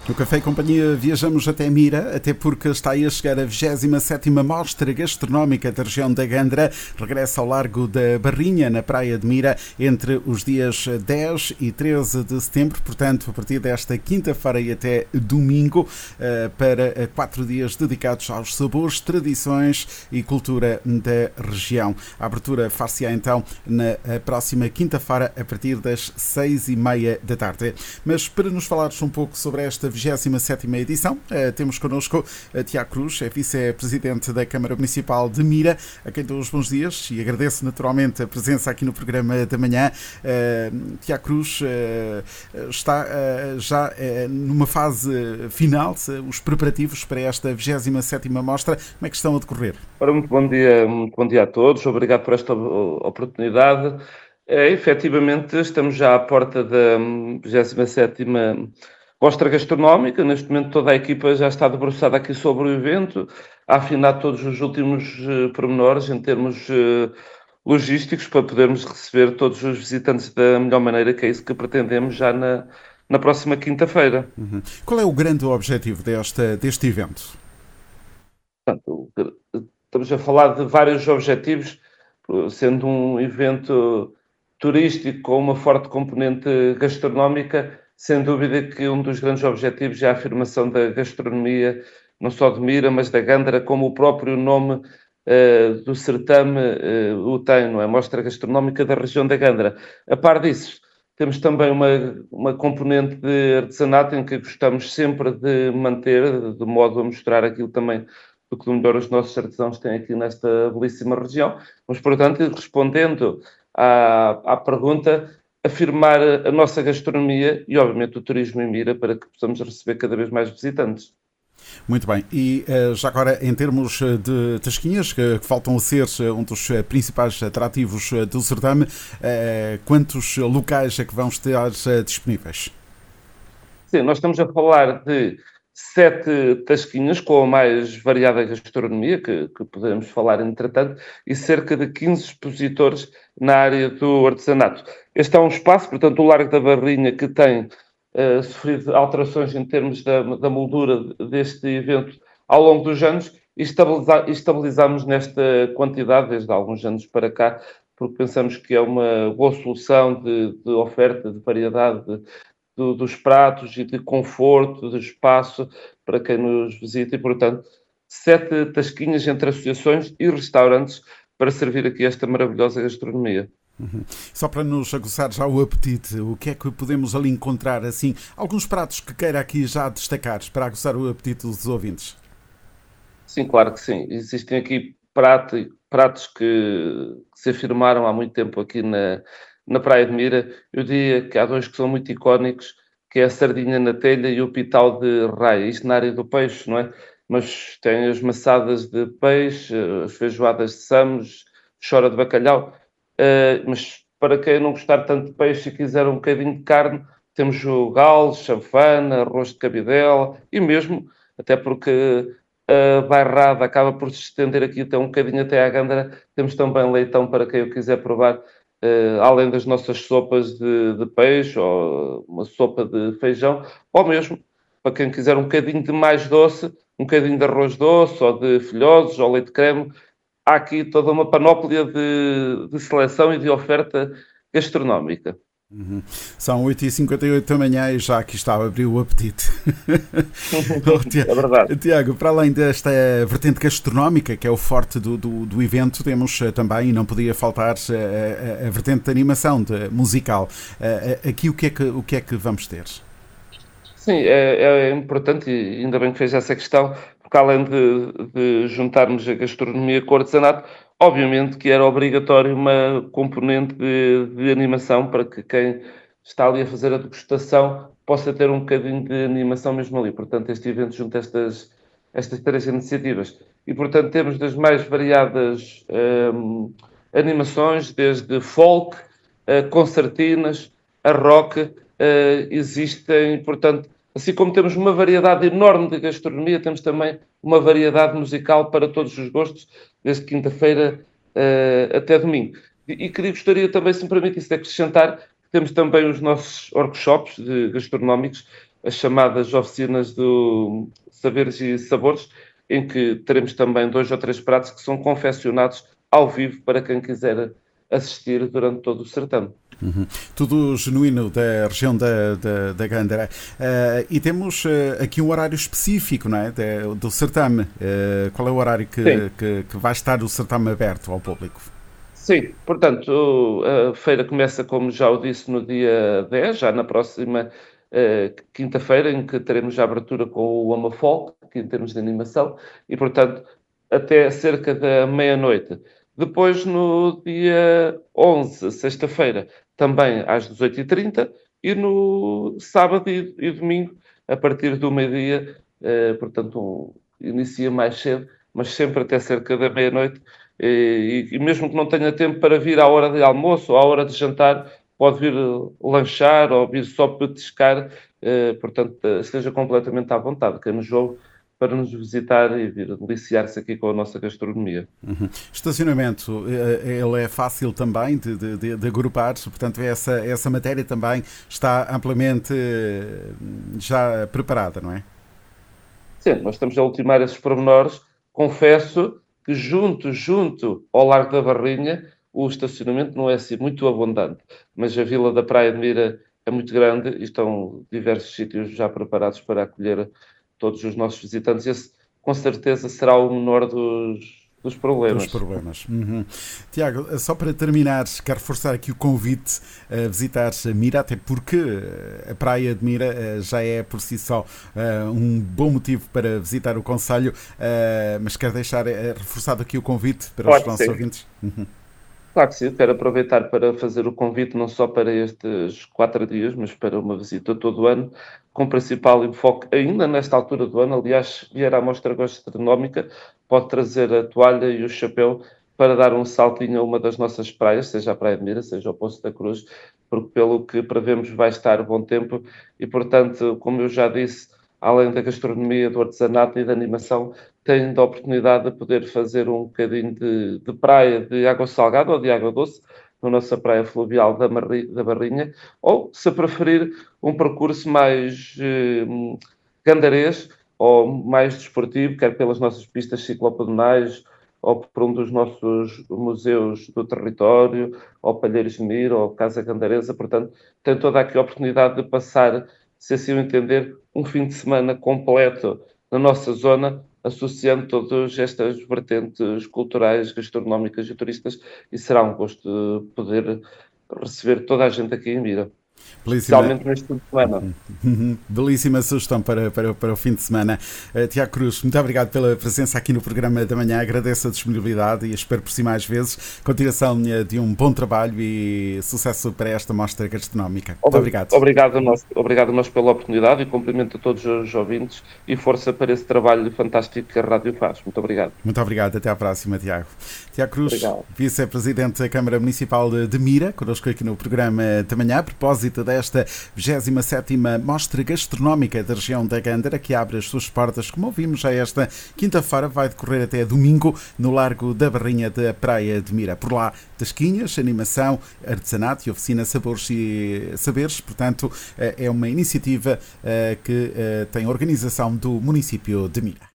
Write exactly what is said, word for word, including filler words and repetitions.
No Café e Companhia viajamos até Mira, até porque está aí a chegar a vigésima sétima Mostra Gastronómica da região da Gandra. Regressa ao Largo da Barrinha, na Praia de Mira, entre os dias dez e treze de setembro, portanto, a partir desta quinta-feira e até domingo, para quatro dias dedicados aos sabores, tradições e cultura da região. A abertura far-se-á então na próxima quinta-feira, a partir das seis e meia da tarde. Mas para nos falares um pouco sobre esta vigésima sétima edição, uh, temos connosco a Tiago Cruz, é vice-presidente da Câmara Municipal de Mira, a quem dou os bons dias e agradeço naturalmente a presença aqui no programa da manhã. Uh, Tiago Cruz uh, está uh, já uh, numa fase final, uh, os preparativos para esta vigésima sétima mostra, como é que estão a decorrer? Ora, muito bom dia, muito bom dia a todos, obrigado por esta oportunidade. É, efetivamente, estamos já à porta da vigésima sétima Mostra Gastronómica. Neste momento toda a equipa já está debruçada aqui sobre o evento, a afinar todos os últimos uh, pormenores em termos uh, logísticos para podermos receber todos os visitantes da melhor maneira, que é isso que pretendemos já na, na próxima quinta-feira. Uhum. Qual é o grande objetivo desta, deste evento? Portanto, estamos a falar de vários objetivos, sendo um evento turístico com uma forte componente gastronómica. Sem dúvida que um dos grandes objetivos é a afirmação da gastronomia, não só de Mira, mas da Gandra, como o próprio nome uh, do certame uh, o tem, não é? Mostra Gastronómica da região da Gandra. A par disso, temos também uma, uma componente de artesanato em que gostamos sempre de manter, de modo a mostrar aquilo também do que melhor os nossos artesãos têm aqui nesta belíssima região. Mas, portanto, respondendo à, à pergunta, afirmar a nossa gastronomia e, obviamente, o turismo em Mira para que possamos receber cada vez mais visitantes. Muito bem. E já agora, em termos de tasquinhas, que faltam a ser um dos principais atrativos do certame, quantos locais é que vão estar disponíveis? Sim, nós estamos a falar de sete tasquinhas com a mais variada gastronomia, que, que podemos falar entretanto, e cerca de quinze expositores na área do artesanato. Este é um espaço, portanto, o Largo da Barrinha, que tem uh, sofrido alterações em termos da, da moldura deste evento ao longo dos anos, e estabiliza, estabilizamos nesta quantidade desde há alguns anos para cá, porque pensamos que é uma boa solução de, de oferta, de variedade, de, Do, dos pratos e de conforto, de espaço para quem nos visita e, portanto, sete tasquinhas entre associações e restaurantes para servir aqui esta maravilhosa gastronomia. Uhum. Só para nos aguçar já o apetite, o que é que podemos ali encontrar, assim, alguns pratos que queira aqui já destacar para aguçar o apetite dos ouvintes? Sim, claro que sim. Existem aqui prato, pratos que, que se afirmaram há muito tempo aqui na Na Praia de Mira. Eu diria que há dois que são muito icónicos, que é a sardinha na telha e o pital de raia. Isto na área do peixe, não é? Mas tem as maçadas de peixe, as feijoadas de samos, chora de bacalhau. Uh, mas para quem não gostar tanto de peixe e quiser um bocadinho de carne, temos o galo, chanfana, arroz de cabidela e mesmo, até porque a bairrada acaba por se estender aqui até um bocadinho até à Gandra, temos também leitão para quem o quiser provar. Uh, além das nossas sopas de, de peixe ou uma sopa de feijão, ou mesmo, para quem quiser um bocadinho de mais doce, um bocadinho de arroz doce ou de filhosos ou leite creme, há aqui toda uma panóplia de, de seleção e de oferta gastronómica. Uhum. São oito e cinquenta e oito da manhã e já aqui estava a abrir o apetite. Oh, Tiago, é verdade. Tiago, para além desta vertente gastronómica, que é o forte do, do, do evento, temos também, e não podia faltar, a, a, a vertente de animação, de, musical. Aqui o que, é que, o que é que vamos ter? Sim, é, é importante, e ainda bem que fez essa questão, porque além de, de juntarmos a gastronomia com o artesanato, obviamente que era obrigatório uma componente de, de animação para que quem está ali a fazer a degustação possa ter um bocadinho de animação mesmo ali. Portanto, este evento junta estas, estas três iniciativas. E, portanto, temos das mais variadas hum, animações, desde folk, uh, concertinas, a rock, uh, existem, portanto, assim como temos uma variedade enorme de gastronomia, temos também uma variedade musical para todos os gostos, desde quinta-feira uh, até domingo. E, e queria, gostaria também, se me permitisse, de acrescentar que temos também os nossos workshops de, gastronómicos, as chamadas oficinas do Saberes e Sabores, em que teremos também dois ou três pratos que são confeccionados ao vivo para quem quiser assistir durante todo o certame. Uhum. Tudo genuíno da região da, da, da Gândara. Uh, e temos uh, aqui um horário específico, não é? De, do certame. Uh, qual é o horário que, que, que vai estar o certame aberto ao público? Sim, portanto, a feira começa, como já o disse, no dia dez, já na próxima uh, quinta-feira, em que teremos a abertura com o Amafolk, aqui em termos de animação, e, portanto, até cerca da meia-noite. Depois, no dia onze, sexta-feira, também às dezoito e trinta, e no sábado e, e domingo, a partir do meio-dia, eh, portanto, um, inicia mais cedo, mas sempre até cerca da meia-noite, e, e mesmo que não tenha tempo para vir à hora de almoço ou à hora de jantar, pode vir lanchar ou vir só petiscar, eh, portanto, esteja completamente à vontade, que é no jogo, para nos visitar e vir deliciar-se aqui com a nossa gastronomia. Uhum. Estacionamento, ele é fácil também de, de, de agrupar, portanto essa, essa matéria também está amplamente já preparada, não é? Sim, nós estamos a ultimar esses pormenores. Confesso que junto, junto ao Largo da Barrinha, o estacionamento não é assim muito abundante, mas a Vila da Praia de Mira é muito grande e estão diversos sítios já preparados para acolher todos os nossos visitantes. Esse, com certeza, será o menor dos, dos problemas. Dos problemas. Uhum. Tiago, só para terminar, quero reforçar aqui o convite a visitar Mira, até porque a Praia de Mira já é, por si só, um bom motivo para visitar o concelho, mas quero deixar reforçado aqui o convite para Pode os nossos ser. ouvintes. Uhum. Claro que sim, quero aproveitar para fazer o convite não só para estes quatro dias, mas para uma visita todo o ano, com principal enfoque ainda nesta altura do ano. Aliás, vier à mostra gastronómica, pode trazer a toalha e o chapéu para dar um saltinho a uma das nossas praias, seja a Praia de Mira, seja o Poço da Cruz, porque pelo que prevemos vai estar bom tempo e, portanto, como eu já disse, além da gastronomia, do artesanato e da animação, têm a oportunidade de poder fazer um bocadinho de, de praia de água salgada ou de água doce, na nossa praia fluvial da, Marri, da Barrinha, ou, se preferir, um percurso mais eh, gandarês ou mais desportivo, quer pelas nossas pistas ciclopedonais, ou por um dos nossos museus do território, ou Palheiros de Mira, ou Casa Gandaresa. Portanto, tem toda aqui a oportunidade de passar, se assim o entender, um fim de semana completo na nossa zona, associando todas estas vertentes culturais, gastronómicas e turísticas, e será um gosto de poder receber toda a gente aqui em Mira. Belíssima. Especialmente neste fim de semana. Uhum. Belíssima sugestão para, para, para o fim de semana. Uh, Tiago Cruz, muito obrigado pela presença aqui no programa da manhã. Agradeço a disponibilidade e espero por si mais vezes. Continuação de um bom trabalho e sucesso para esta mostra gastronómica. Muito obrigado. Obrigado a nós, obrigado a nós pela oportunidade e cumprimento a todos os ouvintes e força para esse trabalho fantástico que a rádio faz. Muito obrigado. Muito obrigado. Até à próxima, Tiago. Tiago Cruz, obrigado. Vice-Presidente da Câmara Municipal de Mira, connosco aqui no programa da manhã, a propósito desta vigésima sétima Mostra Gastronómica da região da Gândara, que abre as suas portas, como ouvimos já esta quinta-feira, vai decorrer até domingo no Largo da Barrinha da Praia de Mira. Por lá, tasquinhas, animação, artesanato e oficina Sabores e Saberes. Portanto, é uma iniciativa que tem organização do município de Mira.